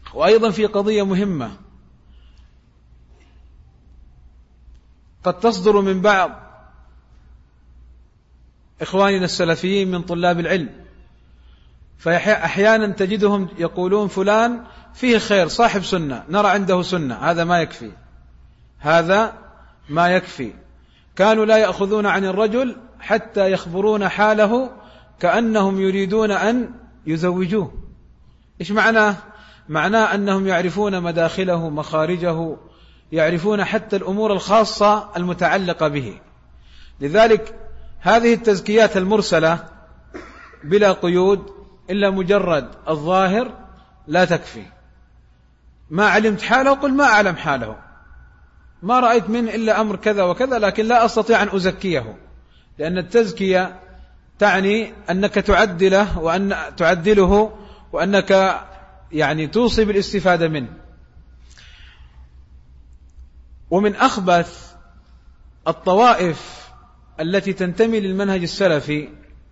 وأيضا في قضية مهمة قد تصدر من بعض إخواننا السلفيين من طلاب العلم، فأحيانا تجدهم يقولون فلان فيه خير، صاحب سنة، نرى عنده سنة. هذا ما يكفي، هذا ما يكفي. كانوا لا يأخذون عن الرجل حتى يخبرون حاله كأنهم يريدون أن يزوجوه. إيش معناه؟ معناه أنهم يعرفون مداخله مخارجه، يعرفون حتى الأمور الخاصة المتعلقة به. لذلك هذه التزكيات المرسلة بلا قيود إلا مجرد الظاهر لا تكفي. ما علمت حاله قل ما أعلم حاله، ما رأيت منه إلا أمر كذا وكذا، لكن لا أستطيع أن أزكيه، لأن التزكية تعني أنك تعدله وأن تعدله وأنك يعني توصي بالاستفادة منه. ومن أخبث الطوائف التي تنتمي للمنهج السلفي،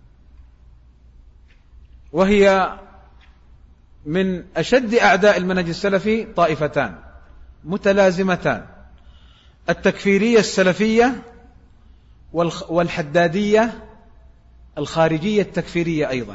وهي من أشد أعداء المنهج السلفي، طائفتان متلازمتان: التكفيرية السلفية والحدادية الخارجية التكفيرية أيضا.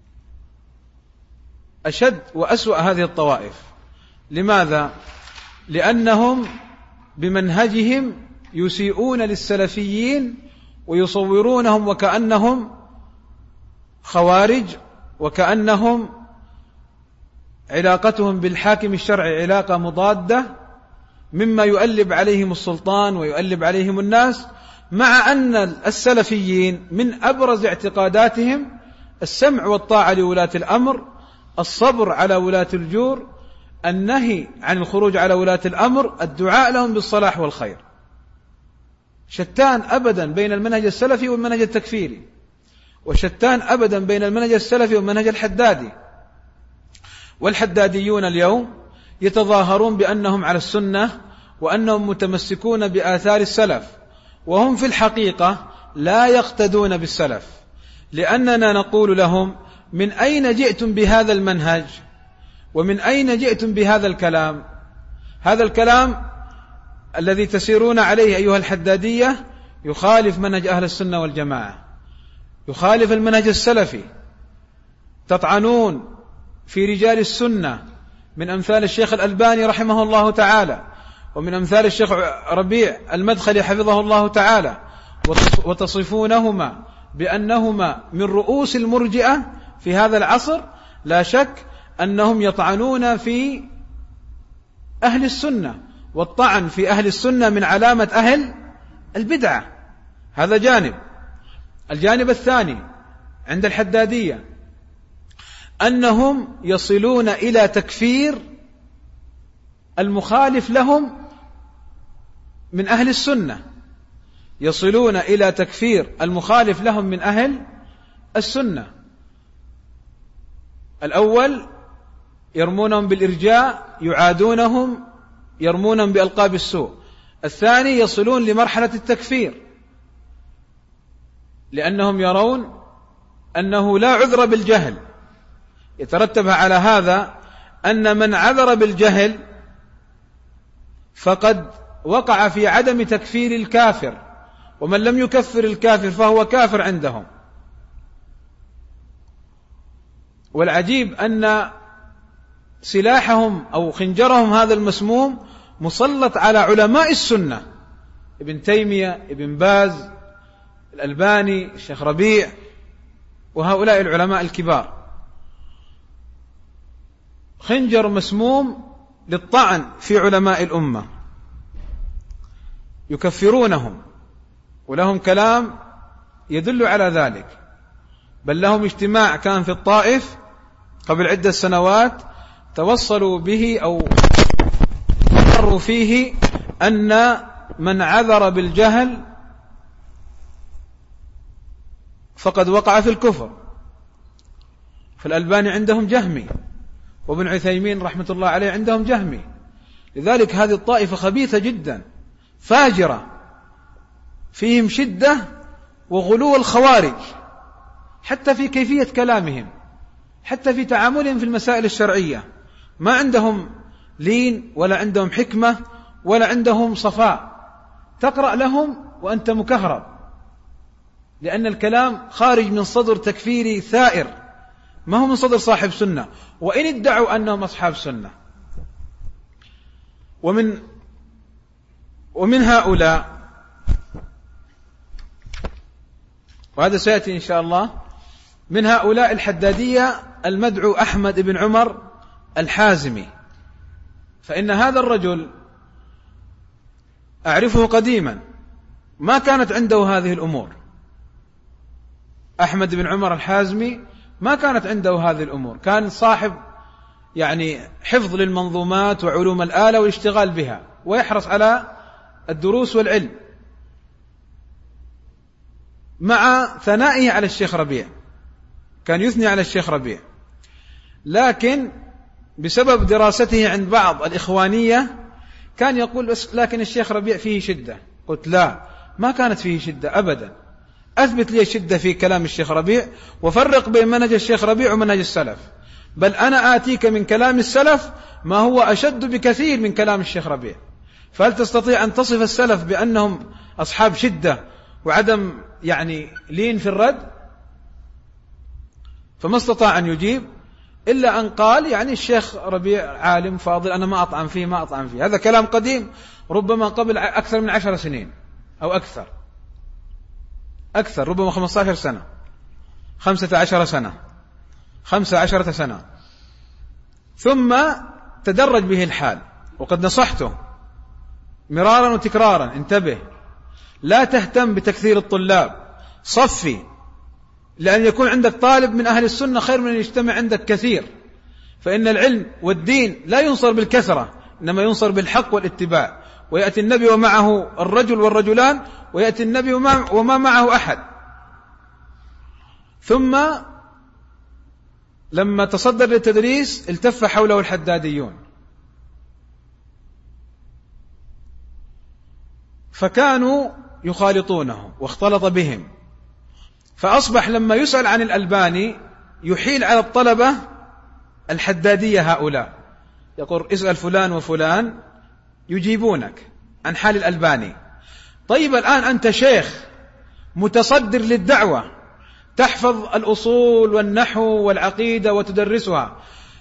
أشد وأسوأ هذه الطوائف. لماذا؟ لأنهم بمنهجهم يسيئون للسلفيين ويصورونهم وكأنهم خوارج، وكأنهم علاقتهم بالحاكم الشرعي علاقة مضادة، مما يؤلب عليهم السلطان ويؤلب عليهم الناس، مع أن السلفيين من أبرز اعتقاداتهم السمع والطاعة لولاة الأمر، الصبر على ولاة الجور، النهي عن الخروج على ولاة الأمر، الدعاء لهم بالصلاح والخير. شتان أبدا بين المنهج السلفي والمنهج التكفيري، وشتان أبدا بين المنهج السلفي والمنهج الحدادي. والحداديون اليوم يتظاهرون بأنهم على السنة وأنهم متمسكون بآثار السلف، وهم في الحقيقة لا يقتدون بالسلف، لأننا نقول لهم: من أين جئتم بهذا المنهج؟ ومن أين جئتم بهذا الكلام؟ هذا الكلام الذي تسيرون عليه أيها الحدادية يخالف منهج أهل السنة والجماعة، يخالف المنهج السلفي. تطعنون في رجال السنة من أمثال الشيخ الألباني رحمه الله تعالى، ومن أمثال الشيخ ربيع المدخلي حفظه الله تعالى، وتصفونهما بأنهما من رؤوس المرجئة في هذا العصر. لا شك أنهم يطعنون في أهل السنة، والطعن في أهل السنة من علامة أهل البدعة. هذا جانب. الجانب الثاني عند الحدادية أنهم يصلون إلى تكفير المخالف لهم من أهل السنة، يصلون إلى تكفير المخالف لهم من أهل السنة. الأول يرمونهم بالإرجاء، يعادونهم، يرمونهم بألقاب السوء. الثاني يصلون لمرحلة التكفير، لأنهم يرون أنه لا عذر بالجهل. يترتب على هذا أن من عذر بالجهل فقد وقع في عدم تكفير الكافر، ومن لم يكفر الكافر فهو كافر عندهم. والعجيب أن سلاحهم أو خنجرهم هذا المسموم مسلط على علماء السنة: ابن تيمية، ابن باز، الألباني، الشيخ ربيع، وهؤلاء العلماء الكبار. خنجر مسموم للطعن في علماء الأمة، يكفرونهم، ولهم كلام يدل على ذلك. بل لهم اجتماع كان في الطائف قبل عدة سنوات توصلوا به أو قرروا فيه أن من عذر بالجهل فقد وقع في الكفر. فالألباني عندهم جهمي، وابن عثيمين رحمة الله عليه عندهم جهمي. لذلك هذه الطائفة خبيثة جدا، فاجرة، فيهم شدة وغلو الخوارج، حتى في كيفية كلامهم، حتى في تعاملهم في المسائل الشرعية. ما عندهم لين ولا عندهم حكمة ولا عندهم صفاء، تقرأ لهم وأنت مكهرب، لأن الكلام خارج من صدر تكفيري ثائر، ما هو من صدر صاحب سنة، وإن ادعوا أنهم أصحاب سنة. ومن هؤلاء، وهذا سيأتي إن شاء الله، من هؤلاء الحدادية المدعو أحمد بن عمر الحازمي، فإن هذا الرجل أعرفه قديما، ما كانت عنده هذه الأمور. أحمد بن عمر الحازمي ما كانت عنده هذه الأمور، كان صاحب يعني حفظ للمنظومات وعلوم الآلة والاشتغال بها، ويحرص على الدروس والعلم، مع ثنائه على الشيخ ربيع، كان يثني على الشيخ ربيع، لكن بسبب دراسته عند بعض الإخوانية كان يقول بس لكن الشيخ ربيع فيه شدة. قلت لا، ما كانت فيه شدة أبدا، أثبت لي الشدة في كلام الشيخ ربيع، وفرق بين منهج الشيخ ربيع ومنهج السلف، بل أنا آتيك من كلام السلف ما هو أشد بكثير من كلام الشيخ ربيع. فهل تستطيع أن تصف السلف بأنهم أصحاب شدة وعدم يعني لين في الرد؟ فما استطاع أن يجيب إلا أن قال يعني الشيخ ربيع عالم فاضل، أنا ما أطعن فيه. هذا كلام قديم، ربما قبل أكثر من 10 سنين أو أكثر، ربما 15 سنة، 15 سنة، 15 سنة. ثم تدرج به الحال، وقد نصحته مرارا وتكرارا: انتبه، لا تهتم بتكثير الطلاب، صفي، لأن يكون عندك طالب من أهل السنة خير من أن يجتمع عندك كثير، فإن العلم والدين لا ينصر بالكثرة، إنما ينصر بالحق والاتباع. ويأتي النبي ومعه الرجل والرجلان، ويأتي النبي وما معه أحد. ثم لما تصدر للتدريس التف حوله الحداديون، فكانوا يخالطونه واختلط بهم، فأصبح لما يسأل عن الألباني يحيل على الطلبة الحدادية هؤلاء، يقول اسأل فلان وفلان يجيبونك عن حال الألباني. طيب الآن أنت شيخ متصدر للدعوة، تحفظ الأصول والنحو والعقيدة وتدرسها،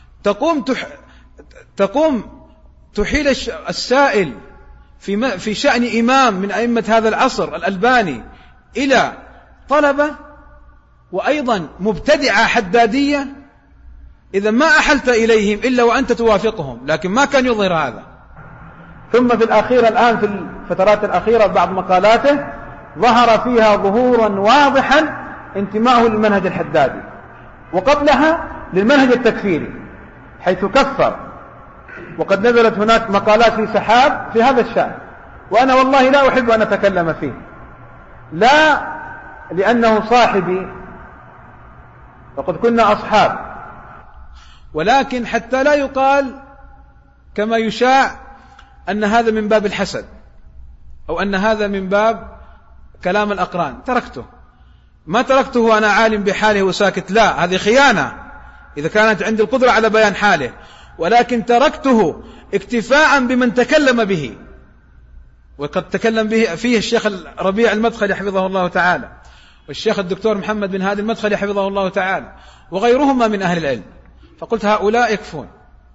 تقوم تحيل السائل في شأن إمام من أئمة هذا العصر الألباني إلى طلبة، وأيضا مبتدعة حدادية. إذا ما أحلت إليهم إلا وأنت توافقهم، لكن ما كان يظهر هذا. ثم في الأخير الآن في الفترات الأخيرة بعض مقالاته ظهر فيها ظهورا واضحا انتماءه للمنهج الحدادي، وقبلها للمنهج التكفيري حيث كفر، وقد نزلت هناك مقالات في سحاب في هذا الشأن، وأنا والله لا أحب أن أتكلم فيه، لا لأنه صاحبي وقد كنا أصحاب، ولكن حتى لا يقال كما يشاع أن هذا من باب الحسد أو أن هذا من باب كلام الأقران. تركته، ما تركته وأنا عالم بحاله وساكت، لا، هذه خيانة إذا كانت عندي القدرة على بيان حاله، ولكن تركته اكتفاء بمن تكلم به، وقد تكلم به فيه الشيخ ربيع المدخلي حفظه الله تعالى، والشيخ الدكتور محمد بن هادي المدخلي حفظه الله تعالى، وغيرهما من أهل العلم، فقلت هؤلاء يكفون.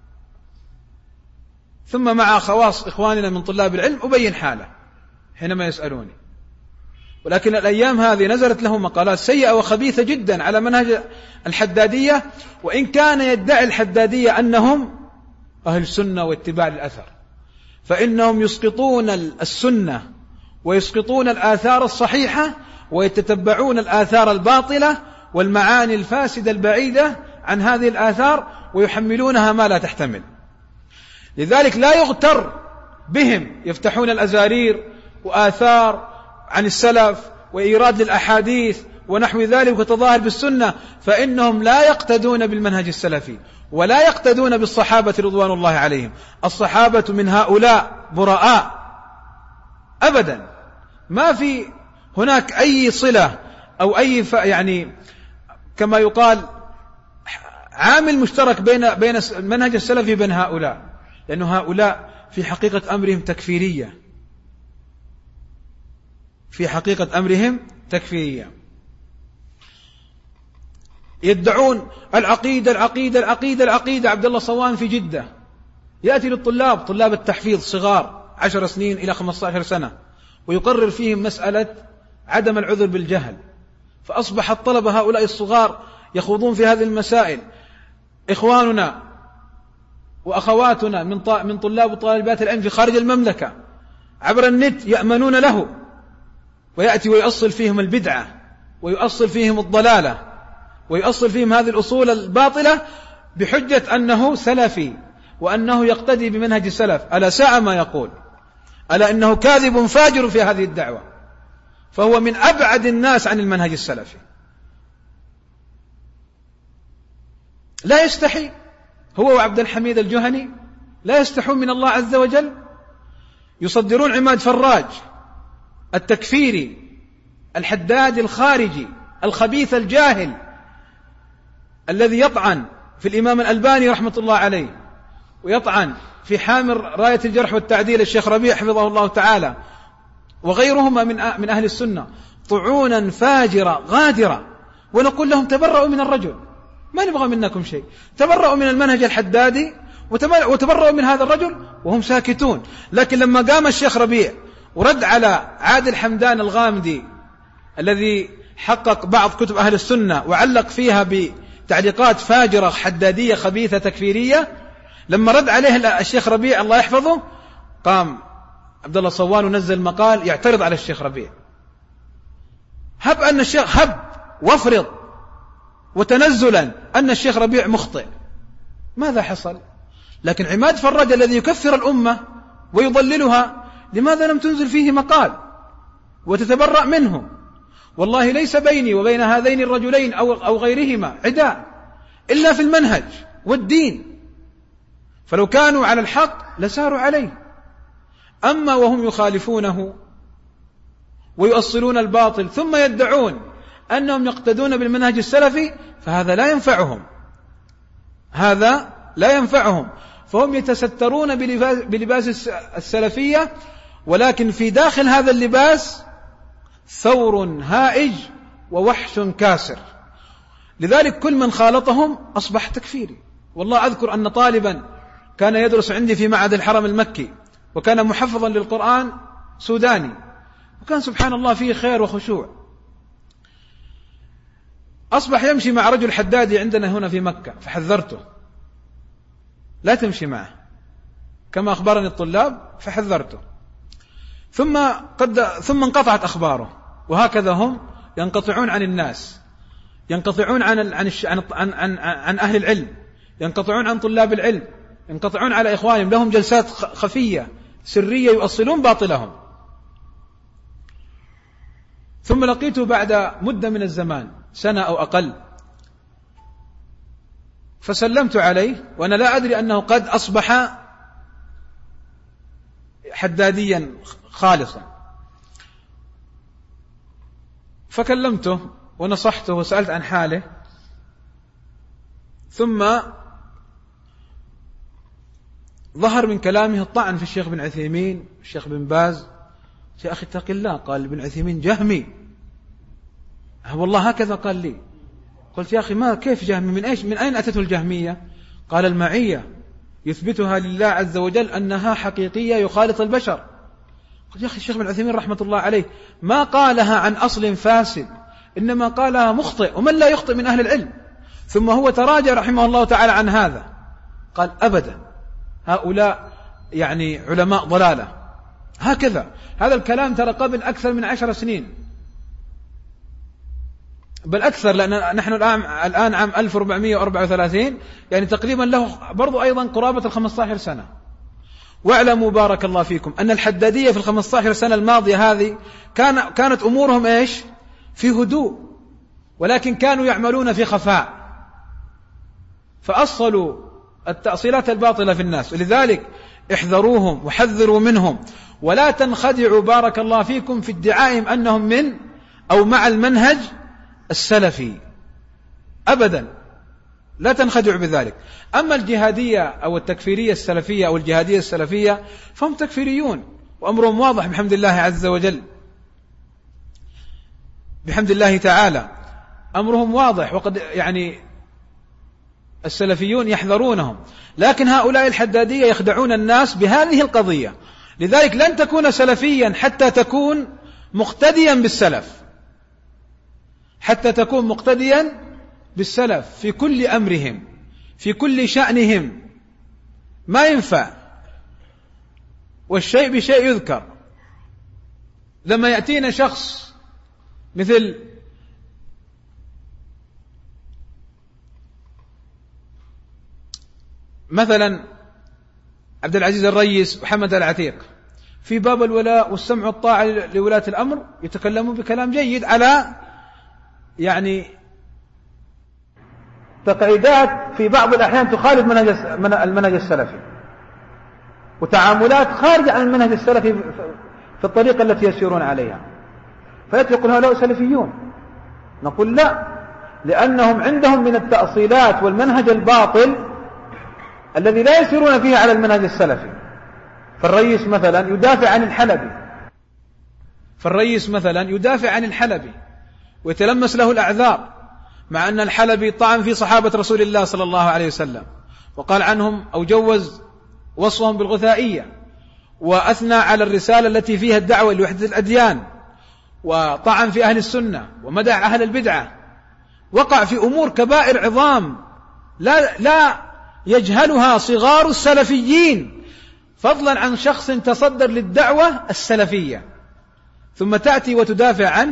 ثم مع خواص إخواننا من طلاب العلم أبين حاله حينما يسألوني، ولكن الأيام هذه نزلت له مقالات سيئة وخبيثة جدا على منهج الحدادية، وإن كان يدعي الحدادية أنهم أهل السنة واتباع الأثر، فإنهم يسقطون السنة ويسقطون الآثار الصحيحة، ويتتبعون الآثار الباطلة والمعاني الفاسدة البعيدة عن هذه الآثار، ويحملونها ما لا تحتمل. لذلك لا يغتر بهم، يفتحون الأزارير وآثار عن السلف وإيراد للأحاديث ونحو ذلك وتظاهر بالسنة، فإنهم لا يقتدون بالمنهج السلفي ولا يقتدون بالصحابة رضوان الله عليهم. الصحابة من هؤلاء براء أبدا، ما في هناك أي صلة أو أي يعني كما يقال عامل مشترك بين المنهج السلفي بين هؤلاء، لأن هؤلاء في حقيقة أمرهم تكفيرية، في حقيقة أمرهم تكفيرية، يدعون العقيدة العقيدة العقيدة العقيدة. عبد الله صوان في جدة يأتي للطلاب، طلاب التحفيظ صغار 10 سنين إلى 15 سنة، ويقرر فيهم مسألة عدم العذر بالجهل، فأصبح الطلبة هؤلاء الصغار يخوضون في هذه المسائل. إخواننا وأخواتنا من طلاب وطالبات العلم في خارج المملكة عبر النت يأمنون له، ويأتي ويؤصل فيهم البدعة، ويؤصل فيهم الضلالة، ويؤصل فيهم هذه الأصول الباطلة بحجة أنه سلفي وأنه يقتدي بمنهج السلف. ألا ساء ما يقول، ألا إنه كاذب فاجر في هذه الدعوة، فهو من أبعد الناس عن المنهج السلفي. لا يستحي هو وعبد الحميد الجهني، لا يستحون من الله عز وجل. يصدرون عماد فراج التكفيري الحداد الخارجي الخبيث الجاهل الذي يطعن في الإمام الألباني رحمة الله عليه، ويطعن في حامل راية الجرح والتعديل الشيخ ربيع حفظه الله تعالى وغيرهما من أهل السنة، طعونا فاجرة غادرة. ونقول لهم تبرؤوا من الرجل، ما نبغى منكم شيء، تبرؤوا من المنهج الحدادي وتبرؤوا من هذا الرجل، وهم ساكتون. لكن لما قام الشيخ ربيع ورد على عادل حمدان الغامدي الذي حقق بعض كتب أهل السنة وعلق فيها بتعليقات فاجرة حدادية خبيثة تكفيرية، لما رد عليه الشيخ ربيع الله يحفظه، قام عبد الله صوان ونزل مقال يعترض على الشيخ ربيع. هب أن الشيخ وافرض وتنزلا أن الشيخ ربيع مخطئ، ماذا حصل؟ لكن عماد فراج الذي يكفر الأمة ويضللها، لماذا لم تنزل فيه مقال وتتبرأ منه؟ والله ليس بيني وبين هذين الرجلين أو غيرهما عداء إلا في المنهج والدين، فلو كانوا على الحق لساروا عليه. أما وهم يخالفونه ويؤصلون الباطل ثم يدعون أنهم يقتدون بالمنهج السلفي، فهذا لا ينفعهم، هذا لا ينفعهم. فهم يتسترون بلباس السلفية، ولكن في داخل هذا اللباس ثور هائج ووحش كاسر. لذلك كل من خالطهم أصبح تكفيري. والله أذكر أن طالبا كان يدرس عندي في معهد الحرم المكي، وكان محفظا للقرآن سوداني، وكان سبحان الله فيه خير وخشوع، أصبح يمشي مع رجل حدادي عندنا هنا في مكة، فحذرته لا تمشي معه كما أخبرني الطلاب، فحذرته. ثم انقطعت أخباره. وهكذا هم ينقطعون عن الناس، ينقطعون عن أهل العلم، ينقطعون عن طلاب العلم، ينقطعون على إخوانهم، لهم جلسات خفية سرية يؤصلون باطلهم. ثم لقيته بعد مدة من الزمان، سنة أو أقل، فسلمت عليه وأنا لا أدري أنه قد أصبح حداديا خالصا، فكلمته ونصحته وسألت عن حاله. ثم ظهر من كلامه الطعن في الشيخ بن عثيمين، الشيخ بن باز. يا أخي اتق الله، قال بن عثيمين جهمي. والله هكذا قال لي. قلت يا أخي ما كيف جهمي؟ من أين أتته الجهمية؟ قال المعية يثبتها لله عز وجل أنها حقيقية يخالط البشر. قلت يا أخي الشيخ بن عثيمين رحمة الله عليه ما قالها عن أصل فاسد، إنما قالها مخطئ، ومن لا يخطئ من أهل العلم. ثم هو تراجع رحمه الله تعالى عن هذا، قال أبدا هؤلاء يعني علماء ضلالة. هكذا هذا الكلام ترى قبل أكثر من 10 سنين، بل أكثر، لأن نحن الآن عام 1434، يعني تقريبا له برضو أيضا قرابة 15 سنة. واعلموا بارك الله فيكم أن الحدادية في 15 سنة الماضية هذه كانت أمورهم إيش؟ في هدوء، ولكن كانوا يعملون في خفاء، فأصلوا التأصيلات الباطلة في الناس. ولذلك احذروهم وحذروا منهم، ولا تنخدعوا بارك الله فيكم في ادعائهم أنهم من أو مع المنهج السلفي أبدا. لا تنخدع بذلك. أما الجهادية أو التكفيرية السلفية أو الجهادية السلفية فهم تكفيريون، وأمرهم واضح بحمد الله عز وجل، بحمد الله تعالى أمرهم واضح، وقد يعني السلفيون يحذرونهم، لكن هؤلاء الحدادية يخدعون الناس بهذه القضية. لذلك لن تكون سلفيا حتى تكون مقتديا بالسلف، حتى تكون مقتديا بالسلف في كل أمرهم، في كل شأنهم، ما ينفع والشيء بشيء يذكر. لما يأتينا شخص مثل مثلا عبد العزيز الريس وحمد العتيق في باب الولاء والسمع والطاعة لولاة الأمر يتكلمون بكلام جيد على يعني تقعيدات في بعض الأحيان تخالف المنهج السلفي، وتعاملات خارجة عن المنهج السلفي في الطريقة التي يسيرون عليها، فيقول هؤلاء سلفيون. نقول لا، لأنهم عندهم من التأصيلات والمنهج الباطل الذي لا يسيرون فيه على المنهج السلفي. فالرئيس مثلا يدافع عن الحلبي ويتلمس له الأعذار، مع أن الحلبي طعن في صحابة رسول الله صلى الله عليه وسلم وقال عنهم أو جوز وصفهم بالغثائية، وأثنى على الرسالة التي فيها الدعوة لوحدة الأديان، وطعن في أهل السنة ومدح أهل البدعة، وقع في أمور كبائر عظام لا يجهلها صغار السلفيين، فضلا عن شخص تصدر للدعوة السلفية، ثم تأتي وتدافع عنه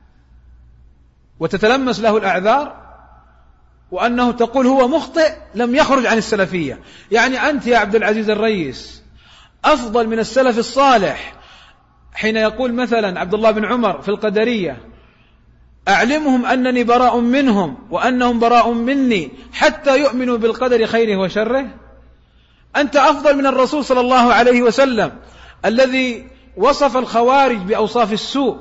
وتتلمس له الأعذار، وأنه تقول هو مخطئ لم يخرج عن السلفية. يعني أنت يا عبد العزيز الريس أفضل من السلف الصالح حين يقول مثلا عبد الله بن عمر في القدرية: أعلمهم أنني براء منهم وأنهم براء مني حتى يؤمنوا بالقدر خيره وشره. أنت أفضل من الرسول صلى الله عليه وسلم الذي وصف الخوارج بأوصاف السوء،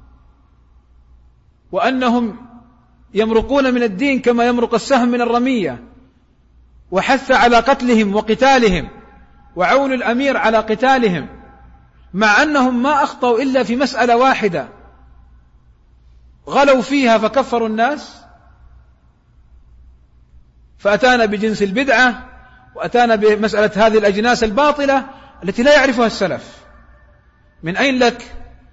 وأنهم يمرقون من الدين كما يمرق السهم من الرمية، وحث على قتلهم وقتالهم وعون الأمير على قتالهم، مع أنهم ما أخطأوا إلا في مسألة واحدة غلوا فيها فكفروا الناس، فأتانا بجنس البدعة، وأتانا بمسألة هذه الأجناس الباطلة التي لا يعرفها السلف. من أين لك؟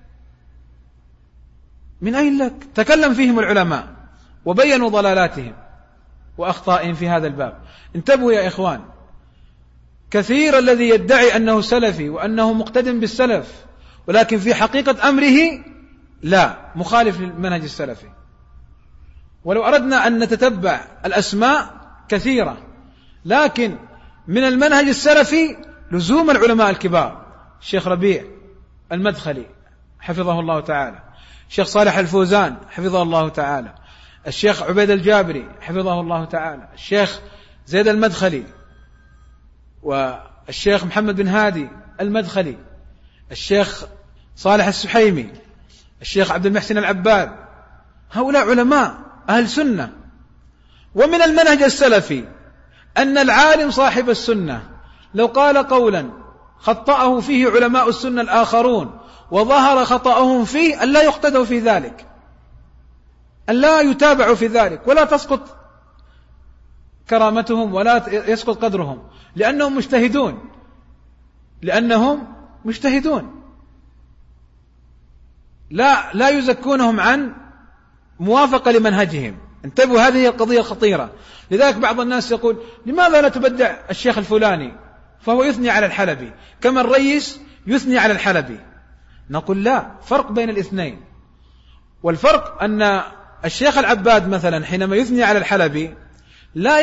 من أين لك؟ تكلم فيهم العلماء وبينوا ضلالاتهم وأخطائهم في هذا الباب. انتبهوا يا إخوان، كثير الذي يدعي أنه سلفي وأنه مقتدم بالسلف، ولكن في حقيقة أمره لا، مخالف للمنهج السلفي. ولو أردنا أن نتتبع الأسماء كثيرة، لكن من المنهج السلفي لزوم العلماء الكبار: الشيخ ربيع المدخلي حفظه الله تعالى، الشيخ صالح الفوزان حفظه الله تعالى، الشيخ عبيد الجابري حفظه الله تعالى، الشيخ زيد المدخلي، والشيخ محمد بن هادي المدخلي، الشيخ صالح السحيمي، الشيخ عبد المحسن العباد. هؤلاء علماء أهل سنة. ومن المنهج السلفي أن العالم صاحب السنة لو قال قولا خطأه فيه علماء السنة الآخرون وظهر خطأهم فيه أن لا يقتدوا في ذلك، أن لا يتابعوا في ذلك، ولا تسقط كرامتهم ولا يسقط قدرهم، لأنهم مجتهدون، لا يزكونهم عن موافقة لمنهجهم. انتبهوا، هذه القضية خطيرة. لذلك بعض الناس يقول: لماذا لا تبدع الشيخ الفلاني فهو يثني على الحلبي كما الرئيس يثني على الحلبي؟ نقول لا، فرق بين الاثنين. والفرق أن الشيخ العباد مثلا حينما يثني على الحلبي لا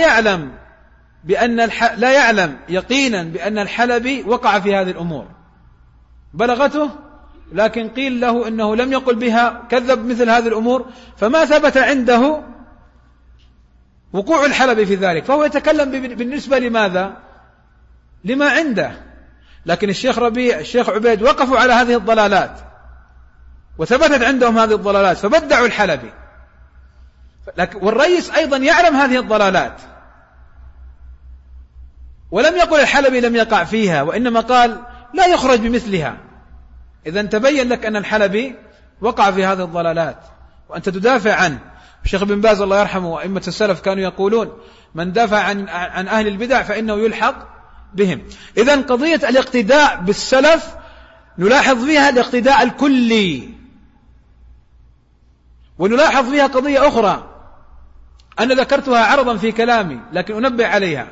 يعلم يقينا بأن الحلبي وقع في هذه الأمور، بلغته لكن قيل له أنه لم يقل بها، كذب مثل هذه الأمور، فما ثبت عنده وقوع الحلبي في ذلك، فهو يتكلم بالنسبة لماذا؟ لما عنده. لكن الشيخ ربيع، الشيخ عبيد وقفوا على هذه الضلالات وثبتت عندهم هذه الضلالات فبدعوا الحلبي، والرئيس أيضا يعلم هذه الضلالات ولم يقل الحلبي لم يقع فيها، وإنما قال لا يخرج بمثلها. إذن تبين لك أن الحلبي وقع في هذه الضلالات وأنت تدافع عنه. الشيخ بن باز الله يرحمه وأئمة السلف كانوا يقولون من دافع عن أهل البدع فإنه يلحق بهم. إذن قضية الاقتداء بالسلف نلاحظ فيها الاقتداء الكلي، ونلاحظ فيها قضية أخرى أنا ذكرتها عرضا في كلامي لكن أنبه عليها.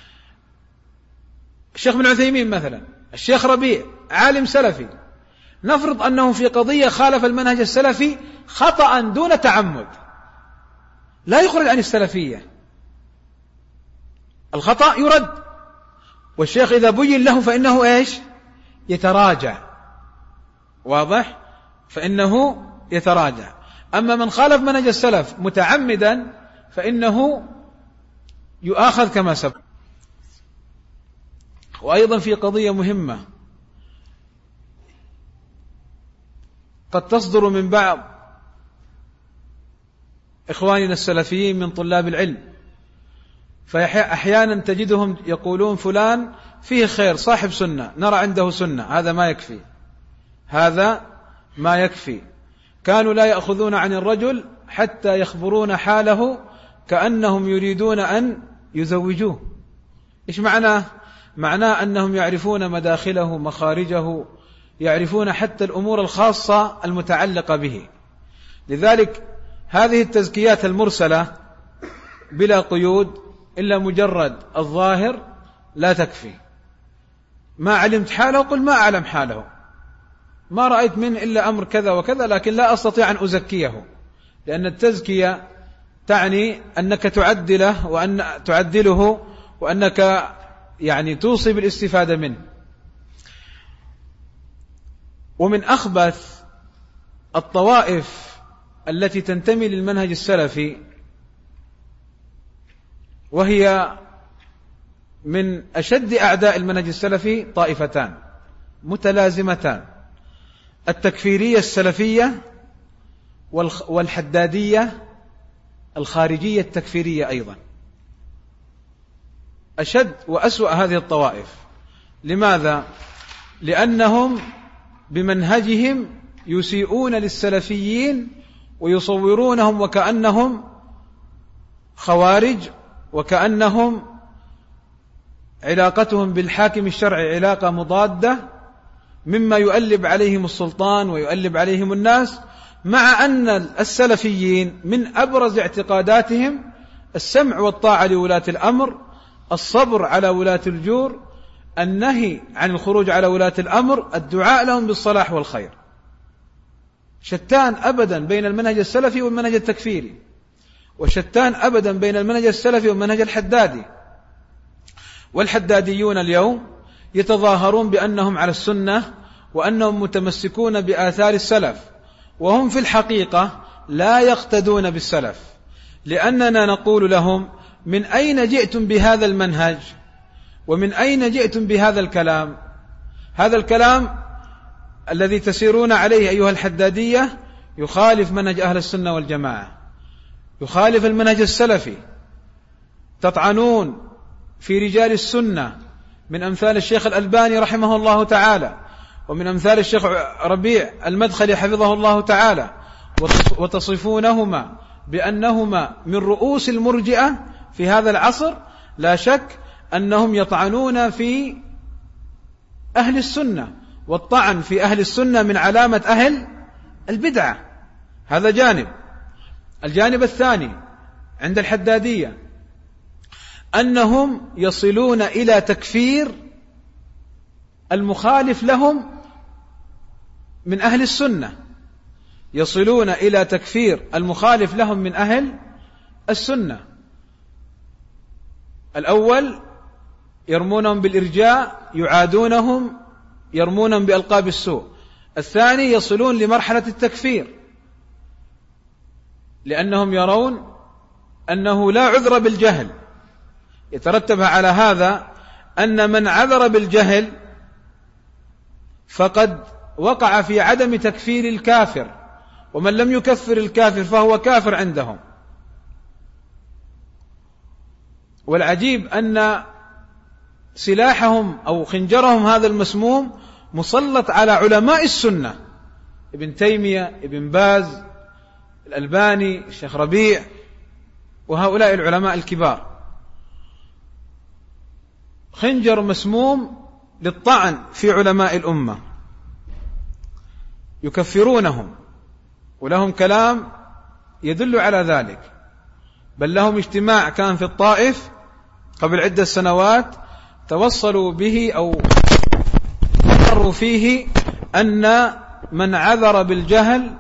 الشيخ بن عثيمين مثلا، الشيخ ربيع عالم سلفي، نفرض أنه في قضية خالف المنهج السلفي خطأ دون تعمد، لا يخرج عن السلفية، الخطأ يرد، والشيخ إذا بين له فإنه إيش؟ يتراجع، واضح؟ فإنه يتراجع. أما من خالف منهج السلف متعمدا فإنه يؤاخذ كما سبق. وأيضا في قضية مهمة قد تصدر من بعض إخواننا السلفيين من طلاب العلم، فأحيانا تجدهم يقولون فلان فيه خير صاحب سنة، نرى عنده سنة، هذا ما يكفي، هذا ما يكفي. كانوا لا يأخذون عن الرجل حتى يخبرون حاله كأنهم يريدون أن يزوجوه. إيش معناه؟ معناه أنهم يعرفون مداخله مخارجه، يعرفون حتى الأمور الخاصة المتعلقة به. لذلك هذه التزكيات المرسلة بلا قيود إلا مجرد الظاهر لا تكفي. ما علمت حاله قل ما أعلم حاله، ما رأيت منه إلا أمر كذا وكذا لكن لا أستطيع أن أزكيه، لأن التزكية تعني أنك تعدله وأن تعدله وأنك يعني توصي بالاستفادة منه. ومن أخبث الطوائف التي تنتمي للمنهج السلفي، وهي من أشد أعداء المنهج السلفي، طائفتان متلازمتان: التكفيرية السلفية والحدادية الخارجية التكفيرية أيضا. أشد وأسوأ هذه الطوائف. لماذا؟ لأنهم بمنهجهم يسيئون للسلفيين ويصورونهم وكأنهم خوارج، وكأنهم علاقتهم بالحاكم الشرعي علاقة مضادة، مما يؤلب عليهم السلطان ويؤلب عليهم الناس، مع أن السلفيين من أبرز اعتقاداتهم السمع والطاعة لولاة الأمر، الصبر على ولاة الجور، النهي عن الخروج على ولاة الأمر، الدعاء لهم بالصلاح والخير. شتان أبدا بين المنهج السلفي والمنهج التكفيري، وشتان أبدا بين المنهج السلفي والمنهج الحدادي. والحداديون اليوم يتظاهرون بأنهم على السنة وأنهم متمسكون بآثار السلف، وهم في الحقيقة لا يقتدون بالسلف، لأننا نقول لهم: من أين جئتم بهذا المنهج؟ ومن أين جئتم بهذا الكلام؟ هذا الكلام الذي تسيرون عليه أيها الحدادية يخالف منهج أهل السنة والجماعة، يخالف المنهج السلفي. تطعنون في رجال السنة من أمثال الشيخ الألباني رحمه الله تعالى، ومن أمثال الشيخ ربيع المدخلي حفظه الله تعالى، وتصفونهما بأنهما من رؤوس المرجئة في هذا العصر. لا شك أنهم يطعنون في أهل السنة، والطعن في أهل السنة من علامة أهل البدعة. هذا جانب. الجانب الثاني عند الحدادية أنهم يصلون إلى تكفير المخالف لهم من أهل السنة، يصلون إلى تكفير المخالف لهم من أهل السنة. الأول يرمونهم بالإرجاء، يعادونهم، يرمونهم بألقاب السوء. الثاني يصلون لمرحلة التكفير، لأنهم يرون أنه لا عذر بالجهل. يترتب على هذا أن من عذر بالجهل فقد وقع في عدم تكفير الكافر، ومن لم يكفر الكافر فهو كافر عندهم. والعجيب أن سلاحهم أو خنجرهم هذا المسموم مسلط على علماء السنة، ابن تيمية، ابن باز، الألباني، الشيخ ربيع، وهؤلاء العلماء الكبار. خنجر مسموم للطعن في علماء الأمة، يكفرونهم، ولهم كلام يدل على ذلك. بل لهم اجتماع كان في الطائف قبل عدة سنوات توصلوا به أو قرروا فيه أن من عذر بالجهل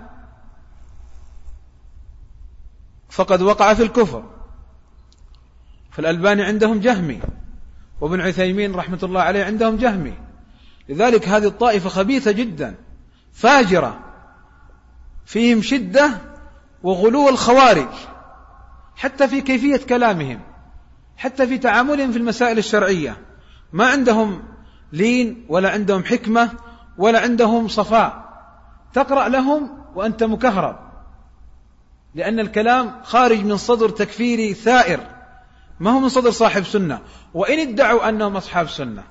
فقد وقع في الكفر. فالألباني عندهم جهمي، وابن عثيمين رحمة الله عليه عندهم جهمي. لذلك هذه الطائفة خبيثة جدا، فاجرة، فيهم شدة وغلو الخوارج، حتى في كيفية كلامهم، حتى في تعاملهم في المسائل الشرعية، ما عندهم لين ولا عندهم حكمة ولا عندهم صفاء. تقرأ لهم وأنت مكهرب، لأن الكلام خارج من صدر تكفيري ثائر، ما هو من صدر صاحب سنة، وإن ادعوا أنهم أصحاب سنة.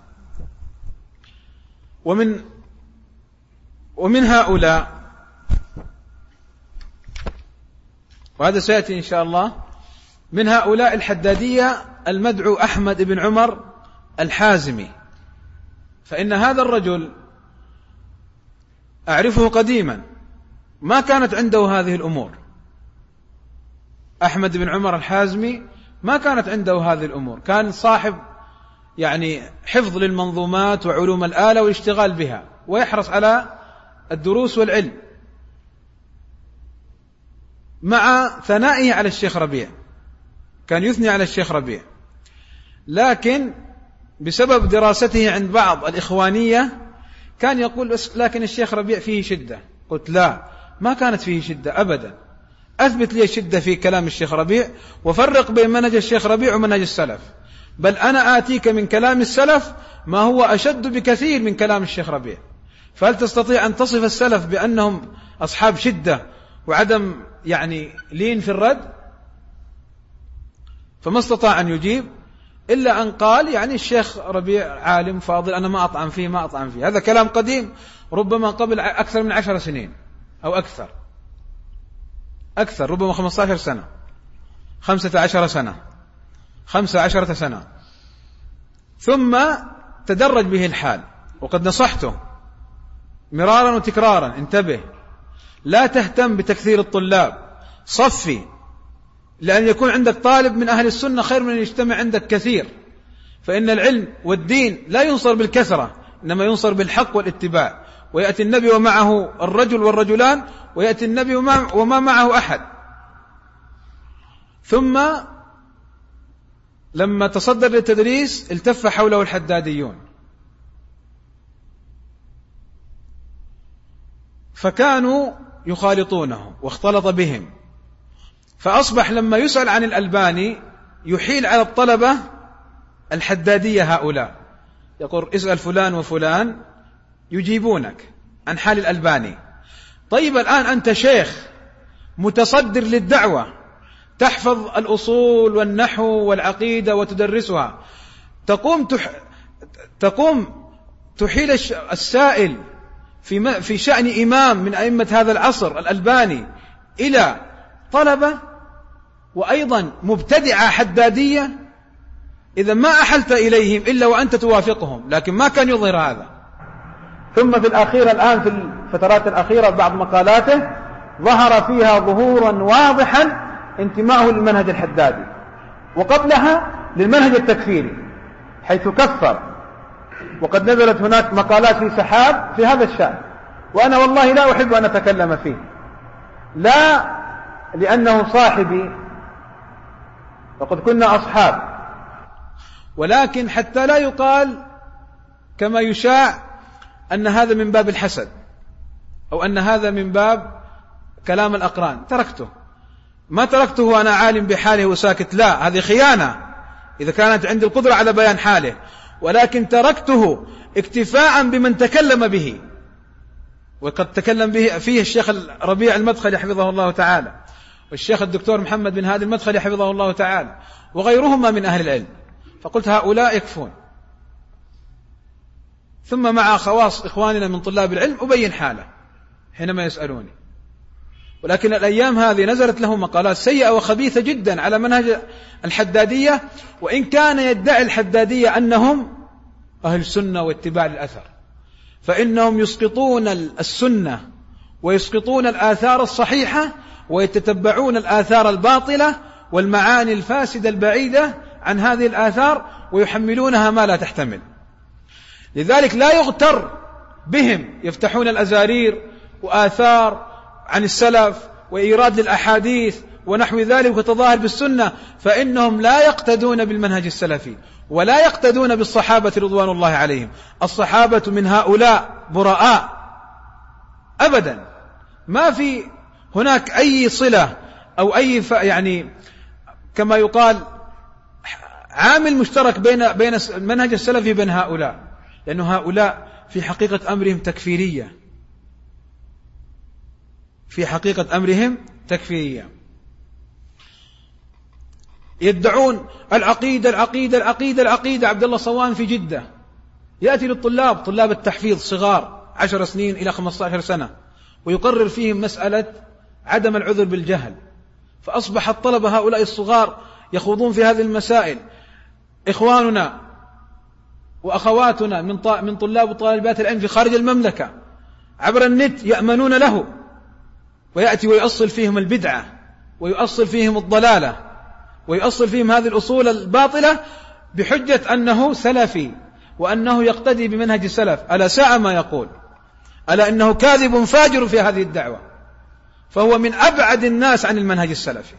ومن هؤلاء، وهذا سيأتي إن شاء الله، من هؤلاء الحدادية المدعو أحمد بن عمر الحازمي. فإن هذا الرجل أعرفه قديما، ما كانت عنده هذه الأمور. أحمد بن عمر الحازمي ما كانت عنده هذه الأمور، كان صاحب يعني حفظ للمنظومات وعلوم الآلة والاشتغال بها، ويحرص على الدروس والعلم، مع ثنائه على الشيخ ربيع، كان يثني على الشيخ ربيع. لكن بسبب دراسته عند بعض الإخوانية كان يقول لكن الشيخ ربيع فيه شدة. قلت لا، ما كانت فيه شدة أبدا، أثبت لي الشدة في كلام الشيخ ربيع، وفرق بين منهج الشيخ ربيع ومنهج السلف. بل أنا آتيك من كلام السلف ما هو أشد بكثير من كلام الشيخ ربيع. فهل تستطيع أن تصف السلف بأنهم أصحاب شدة وعدم يعني لين في الرد؟ فما استطاع أن يجيب إلا أن قال يعني الشيخ ربيع عالم فاضل، أنا ما أطعن فيه. هذا كلام قديم، ربما قبل أكثر من 10 سنين أو أكثر، ربما 15 سنة، 15 سنة، 15 سنة. ثم تدرج به الحال، وقد نصحته مرارا وتكرارا: انتبه، لا تهتم بتكثير الطلاب، صفي، لأن يكون عندك طالب من أهل السنة خير من أن يجتمع عندك كثير. فإن العلم والدين لا ينصر بالكثرة، إنما ينصر بالحق والاتباع. ويأتي النبي ومعه الرجل والرجلان، ويأتي النبي وما معه أحد. ثم لما تصدر للتدريس التف حوله الحداديون، فكانوا يخالطونه واختلط بهم، فأصبح لما يسأل عن الألباني يحيل على الطلبة الحدادية هؤلاء، يقول اسأل فلان وفلان يجيبونك عن حال الألباني. طيب الآن أنت شيخ متصدر للدعوة، تحفظ الأصول والنحو والعقيدة وتدرسها، تقوم تحيل السائل في شأن إمام من أئمة هذا العصر الألباني إلى طلبة وأيضا مبتدعة حدادية. إذا ما أحلت إليهم إلا وأنت توافقهم، لكن ما كان يظهر هذا. ثم في الأخير الآن في الفترات الأخيرة بعض مقالاته ظهر فيها ظهورا واضحا انتماءه للمنهج الحدادي، وقبلها للمنهج التكفيري حيث كفر. وقد نزلت هناك مقالات في سحاب في هذا الشأن، وأنا والله لا أحب أن أتكلم فيه، لا لأنه صاحبي وقد كنا أصحاب، ولكن حتى لا يقال كما يشاع أن هذا من باب الحسد أو أن هذا من باب كلام الأقران. تركته، ما تركته وأنا عالم بحاله وساكت، لا، هذه خيانة إذا كانت عندي القدرة على بيان حاله، ولكن تركته اكتفاء بمن تكلم به، وقد تكلم به فيه الشيخ ربيع المدخلي حفظه الله تعالى، والشيخ الدكتور محمد بن هادي المدخلي حفظه الله تعالى، وغيرهما من أهل العلم. فقلت هؤلاء يكفون، ثم مع خواص إخواننا من طلاب العلم أبين حاله حينما يسألوني. ولكن الأيام هذه نزلت له مقالات سيئة وخبيثة جدا على منهج الحدادية، وإن كان يدعي الحدادية أنهم أهل السنة واتباع الأثر، فإنهم يسقطون السنة ويسقطون الآثار الصحيحة ويتتبعون الآثار الباطلة والمعاني الفاسدة البعيدة عن هذه الآثار ويحملونها ما لا تحتمل. لذلك لا يغتر بهم، يفتحون الأزارير وآثار عن السلف وإيراد للأحاديث ونحو ذلك وتظاهر بالسنة، فإنهم لا يقتدون بالمنهج السلفي ولا يقتدون بالصحابة رضوان الله عليهم. الصحابة من هؤلاء براء أبدا، ما في هناك أي صلة أو أي يعني كما يقال عامل مشترك بين المنهج السلفي بين هؤلاء، لأن هؤلاء في حقيقة أمرهم تكفيرية، في حقيقة أمرهم تكفيرية. يدعون العقيدة العقيدة العقيدة العقيدة. عبد الله صوان في جدة يأتي للطلاب، طلاب التحفيظ صغار 10 سنين إلى 15 سنة، ويقرر فيهم مسألة عدم العذر بالجهل، فأصبح الطلبة هؤلاء الصغار يخوضون في هذه المسائل. إخواننا وأخواتنا من طلاب وطالبات العلم في خارج المملكة عبر النت يأمنون له، ويأتي ويؤصل فيهم البدعة ويؤصل فيهم الضلالة ويؤصل فيهم هذه الأصول الباطلة بحجة أنه سلفي وأنه يقتدي بمنهج السلف. ألا ساء ما يقول، ألا إنه كاذب فاجر في هذه الدعوة، فهو من أبعد الناس عن المنهج السلفي.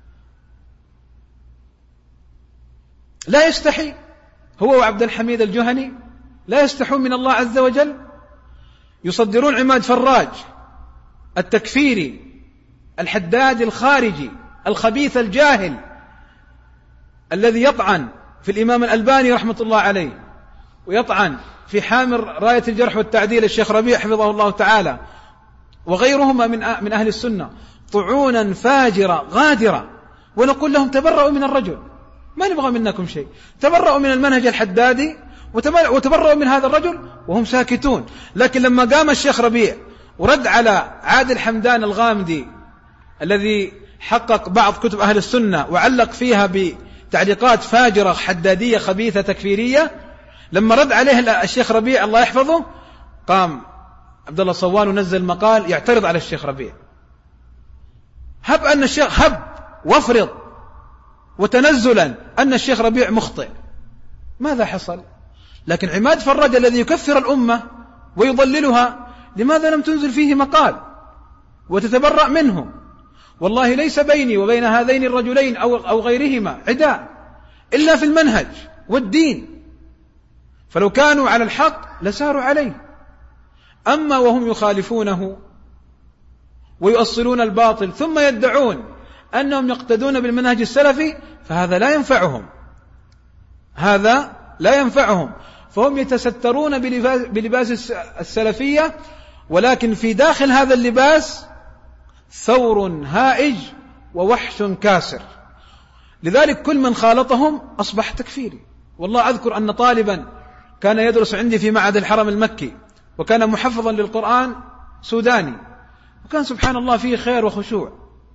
لا يستحي هو وعبد الحميد الجهني، لا يستحون من الله عز وجل. يصدرون عماد فراج التكفيري الحداد الخارجي الخبيث الجاهل الذي يطعن في الإمام الألباني رحمة الله عليه، ويطعن في حامل راية الجرح والتعديل الشيخ ربيع حفظه الله تعالى وغيرهما من أهل السنة، طعونا فاجرة غادرة. ونقول لهم تبرأوا من الرجل، ما نبغى منكم شيء، تبرأوا من المنهج الحدادي وتبرأوا من هذا الرجل، وهم ساكتون. لكن لما قام الشيخ ربيع ورد على عادل حمدان الغامدي الذي حقق بعض كتب أهل السنة وعلق فيها بتعليقات فاجرة حدادية خبيثة تكفيرية، لما رد عليه الشيخ ربيع الله يحفظه، قام عبد الله صوان ونزل مقال يعترض على الشيخ ربيع. هب أن الشيخ وافرض وتنزلا أن الشيخ ربيع مخطئ، ماذا حصل؟ لكن عماد فراج الذي يكفر الأمة ويضللها، لماذا لم تنزل فيه مقال وتتبرأ منه؟ والله ليس بيني وبين هذين الرجلين أو غيرهما عداء إلا في المنهج والدين، فلو كانوا على الحق لساروا عليه. أما وهم يخالفونه ويؤصلون الباطل ثم يدعون أنهم يقتدون بالمنهج السلفي، فهذا لا ينفعهم، هذا لا ينفعهم. فهم يتسترون بلباس السلفية، ولكن في داخل هذا اللباس ثور هائج ووحش كاسر. لذلك كل من خالطهم أصبح تكفيري. والله أذكر أن طالبا كان يدرس عندي في معهد الحرم المكي، وكان محفظا للقرآن سوداني، وكان سبحان الله فيه خير وخشوع،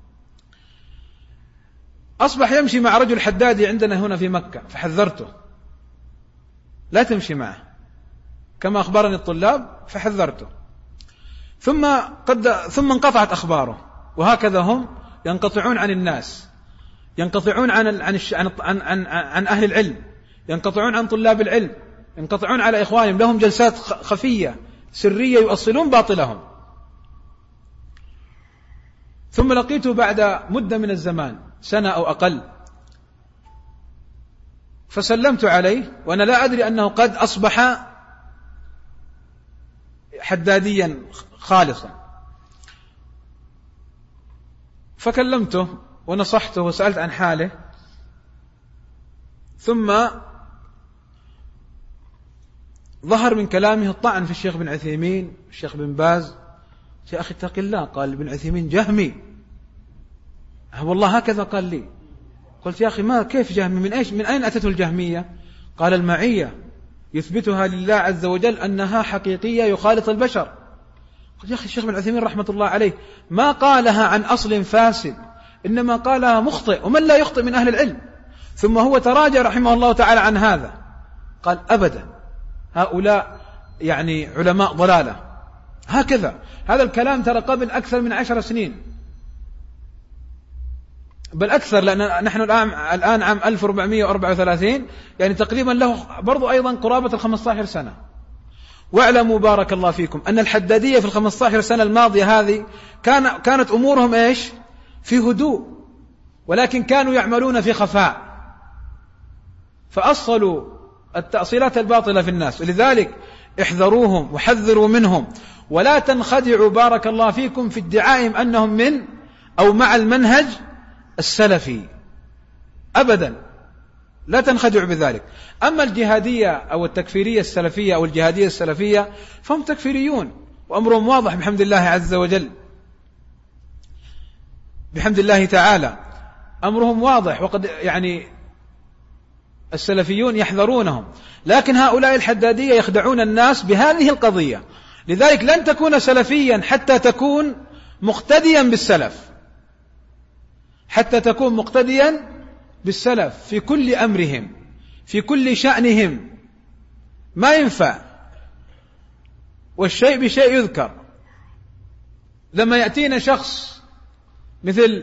أصبح يمشي مع رجل حدادي عندنا هنا في مكة، فحذرته لا تمشي معه كما أخبرني الطلاب، فحذرته. ثم انقطعت أخباره. وهكذا هم ينقطعون عن الناس، ينقطعون عن أهل العلم، ينقطعون عن طلاب العلم، ينقطعون على إخوانهم، لهم جلسات خفية سرية يؤصلون باطلهم. ثم لقيته بعد مدة من الزمان، سنة أو أقل، فسلمت عليه وأنا لا أدري أنه قد أصبح حداديا خالصا، فكلمته ونصحته وسألت عن حاله. ثم ظهر من كلامه الطعن في الشيخ بن عثيمين الشيخ بن باز. يا أخي اتق الله، قال ابن عثيمين جهمي. والله هكذا قال لي. قلت يا أخي ما كيف جهمي؟ من أين أتته الجهمية؟ قال المعية. يثبتها لله عز وجل أنها حقيقية يخالط البشر. قل يا أخي الشيخ بن عثيمين رحمة الله عليه ما قالها عن أصل فاسد، إنما قالها مخطئ، ومن لا يخطئ من أهل العلم. ثم هو تراجع رحمه الله تعالى عن هذا، قال أبدا هؤلاء يعني علماء ضلالة. هكذا هذا الكلام ترى قبل أكثر من 10 سنين، بل أكثر، لأن نحن الآن عام 1434، يعني تقريبا له برضو أيضا قرابة 15 سنة. واعلموا بارك الله فيكم أن الحدادية في 15 سنة الماضية هذه كانت أمورهم إيش؟ في هدوء، ولكن كانوا يعملون في خفاء، فأصلوا التأصيلات الباطلة في الناس. ولذلك احذروهم وحذروا منهم، ولا تنخدعوا بارك الله فيكم في ادعائهم أنهم من أو مع المنهج السلفي، أبدا لا تنخدعوا بذلك. أما الجهادية أو التكفيرية السلفية أو الجهادية السلفية فهم تكفيريون، وأمرهم واضح بحمد الله عز وجل، بحمد الله تعالى أمرهم واضح، وقد يعني السلفيون يحذرونهم، لكن هؤلاء الحدادية يخدعون الناس بهذه القضية. لذلك لن تكون سلفيا حتى تكون مقتديا بالسلف، حتى تكون مقتديا بالسلف في كل أمرهم في كل شأنهم، ما ينفع والشيء بشيء يذكر. لما يأتينا شخص مثل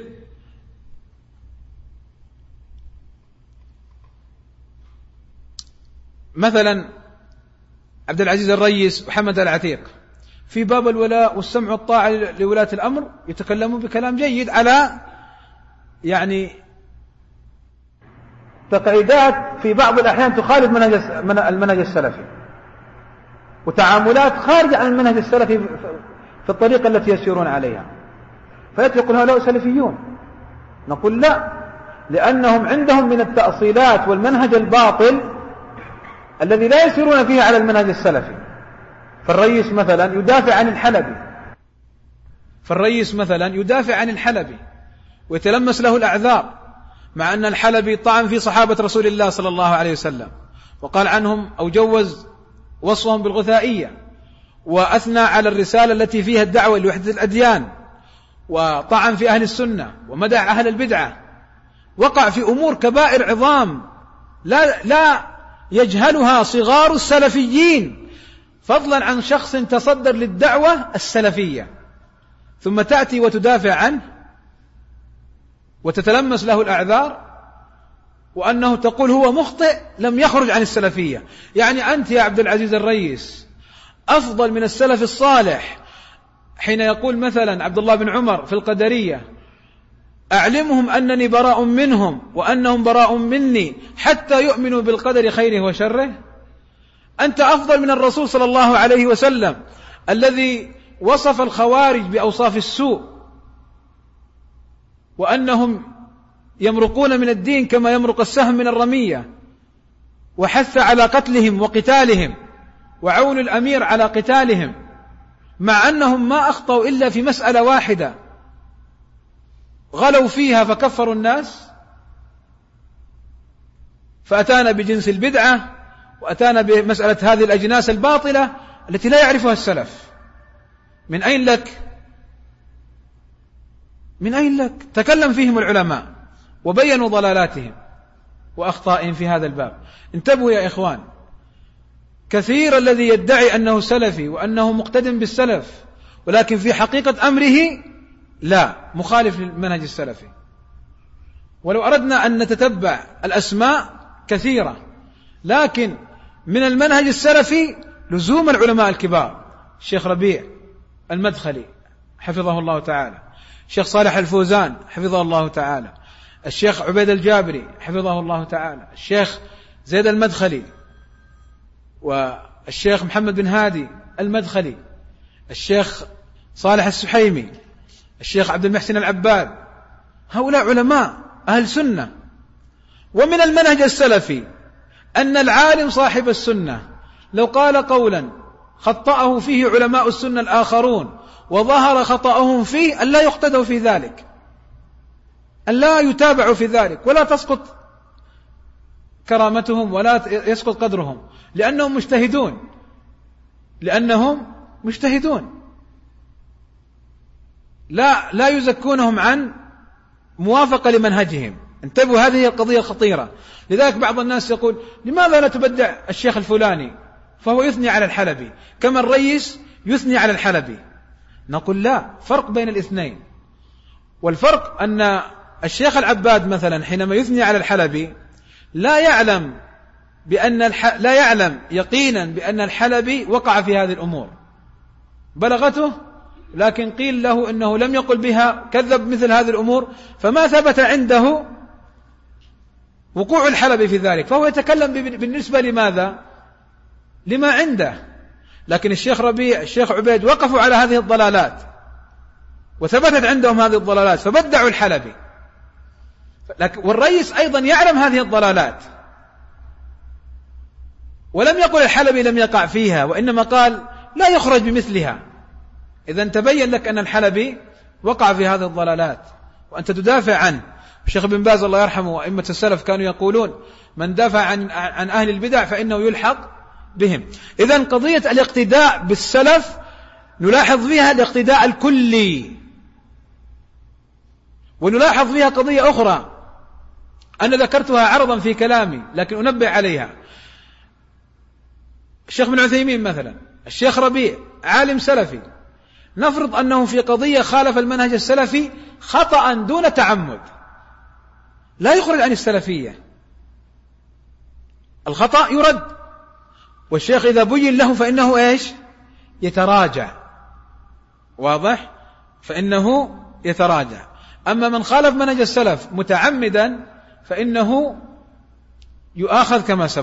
مثلا عبد العزيز الريس وحمد العتيق في باب الولاء والسمع والطاعة لولاة الأمر يتكلمون بكلام جيد على يعني تقعيدات في بعض الأحيان تخالف المنهج السلفي، وتعاملات خارجة عن المنهج السلفي في الطريقة التي يسيرون عليها، فيقول هؤلاء سلفيون. نقول لا، لأنهم عندهم من التأصيلات والمنهج الباطل الذي لا يسيرون فيه على المنهج السلفي. فالرئيس مثلا يدافع عن الحلبي ويتلمس له الأعذار، مع أن الحلبي طعن في صحابة رسول الله صلى الله عليه وسلم وقال عنهم أو جوز وصفهم بالغثائية، وأثنى على الرسالة التي فيها الدعوة لوحدة الأديان، وطعن في أهل السنة ومدح أهل البدعة، وقع في أمور كبائر عظام لا يجهلها صغار السلفيين، فضلا عن شخص تصدر للدعوة السلفية، ثم تأتي وتدافع عنه وتتلمس له الأعذار، وأنه تقول هو مخطئ لم يخرج عن السلفية. يعني أنت يا عبد العزيز الريس أفضل من السلف الصالح حين يقول مثلا عبد الله بن عمر في القدرية أعلمهم أنني براء منهم وأنهم براء مني حتى يؤمنوا بالقدر خيره وشره. أنت أفضل من الرسول صلى الله عليه وسلم الذي وصف الخوارج بأوصاف السوء، وأنهم يمرقون من الدين كما يمرق السهم من الرمية، وحث على قتلهم وقتالهم وعون الأمير على قتالهم، مع أنهم ما أخطأوا إلا في مسألة واحدة غلوا فيها فكفروا الناس، فأتانا بجنس البدعة وأتانا بمسألة هذه الأجناس الباطلة التي لا يعرفها السلف. من أين لك؟ من أين لك؟ تكلم فيهم العلماء وبينوا ضلالاتهم وأخطائهم في هذا الباب. انتبهوا يا إخوان، كثير الذي يدعي أنه سلفي وأنه مقتدم بالسلف، ولكن في حقيقة أمره لا، مخالف للمنهج السلفي. ولو أردنا أن نتتبع الأسماء كثيرة، لكن من المنهج السلفي لزوم العلماء الكبار، الشيخ ربيع المدخلي حفظه الله تعالى، الشيخ صالح الفوزان حفظه الله تعالى، الشيخ عبيد الجابري حفظه الله تعالى، الشيخ زيد المدخلي، والشيخ محمد بن هادي المدخلي، الشيخ صالح السحيمي، الشيخ عبد المحسن العباد. هؤلاء علماء أهل سنة. ومن المنهج السلفي أن العالم صاحب السنة لو قال قولا خطأه فيه علماء السنة الآخرون وظهر خطأهم فيه أن لا يقتدوا في ذلك، أن لا يتابعوا في ذلك، ولا تسقط كرامتهم ولا يسقط قدرهم، لأنهم مجتهدون لا يزكونهم عن موافقة لمنهجهم. انتبهوا، هذه القضية الخطيرة. لذلك بعض الناس يقول لماذا لا تبدع الشيخ الفلاني فهو يثني على الحلبي كما الريس يثني على الحلبي؟ نقول لا، فرق بين الاثنين. والفرق أن الشيخ العباد مثلا حينما يثني على الحلبي لا يعلم يقينا بأن الحلبي وقع في هذه الأمور، بلغته لكن قيل له إنه لم يقل بها، كذب مثل هذه الأمور، فما ثبت عنده وقوع الحلبي في ذلك، فهو يتكلم بالنسبة لماذا؟ لما عنده. لكن الشيخ ربيع الشيخ عبيد وقفوا على هذه الضلالات وثبتت عندهم هذه الضلالات فبدعوا الحلبي، والرئيس أيضا يعلم هذه الضلالات ولم يقل الحلبي لم يقع فيها، وإنما قال لا يخرج بمثلها. إذا تبين لك أن الحلبي وقع في هذه الضلالات وأنت تدافع عنه. الشيخ ابن باز الله يرحمه وأئمة السلف كانوا يقولون من دافع عن أهل البدع فإنه يلحق بهم. إذن قضية الاقتداء بالسلف نلاحظ فيها الاقتداء الكلي، ونلاحظ فيها قضية أخرى أنا ذكرتها عرضا في كلامي لكن أنبه عليها. الشيخ بن عثيمين مثلا، الشيخ ربيع عالم سلفي، نفرض أنه في قضية خالف المنهج السلفي خطأ دون تعمد، لا يخرج عن السلفية، الخطأ يرد، والشيخ إذا بين له فإنه إيش؟ يتراجع، واضح؟ فإنه يتراجع. أما من خالف منهج السلف متعمدا فإنه يؤاخذ كما سبق.